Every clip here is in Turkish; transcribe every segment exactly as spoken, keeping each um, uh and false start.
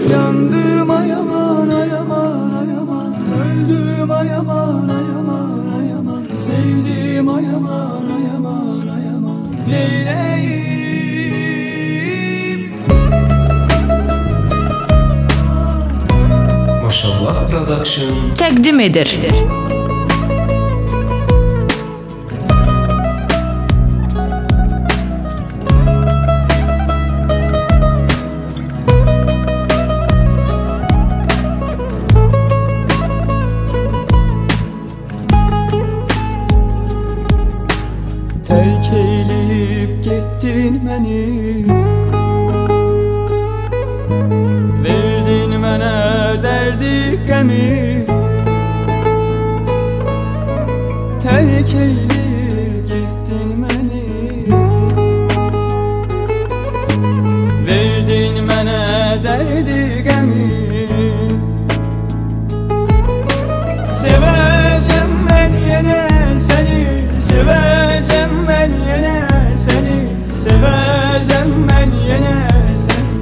Yandım ay aman ay aman ay aman, öldüm ay aman ay aman ay aman, sevdim ay aman ay aman ay aman, neyleyim? Maşallah Production təqdim edir. Terk eyleyip gittin beni, verdin mənə dərdi qəmi. Terk eyleyip gittin beni, verdin mənə dərdi qəmi. Sevəcəm mən yenə səni, sevəcəm mən yenə səni, sevəcəm mən yenə səni,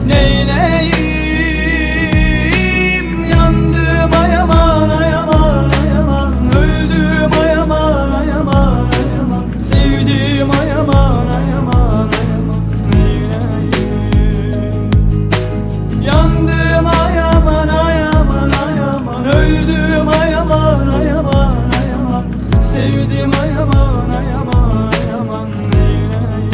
neyləyim? Yandım ay aman ay aman ay aman, öldüm ay aman ay aman ay aman, sevdim ay aman ay aman ay aman, neyləyim? Yandım ay aman ay aman ay aman, öldüm ay aman ay aman ay aman, sevdim ay aman ay aman ay aman, neyleyim?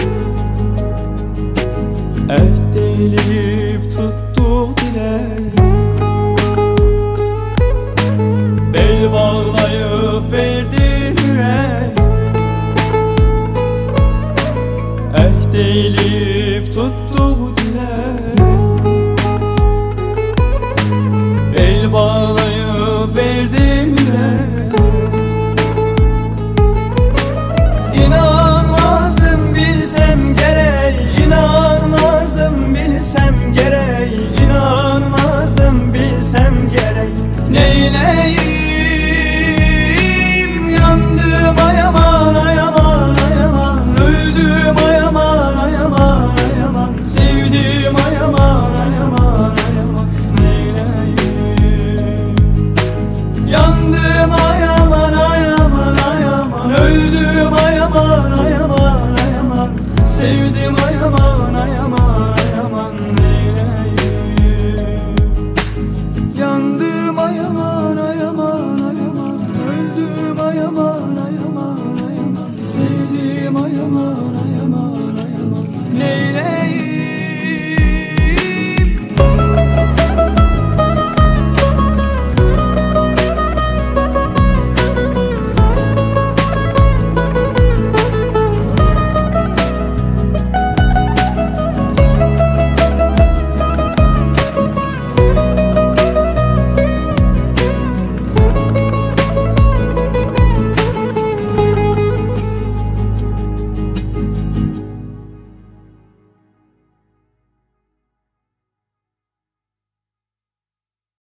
Əhd eləyib tutduq dilək,